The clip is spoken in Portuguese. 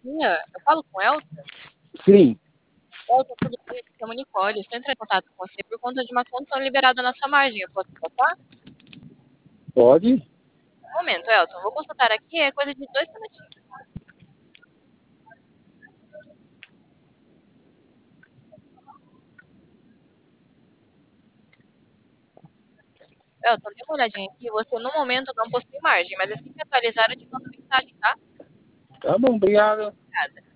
dia. Eu falo com o Elton. Sim, Elton, tudo bem? Me chamo Nicole. Estou entrando em contato com você por conta de uma condição liberada na sua margem. Eu posso passar? pode. Um momento, Elton. Vou consultar aqui. É coisa de 2 minutinhos. Elton, dê uma olhadinha aqui. Você, no momento, não possui margem, mas assim que atualizar, eu te mando mensagem, tá? Tá bom, obrigado. Obrigada.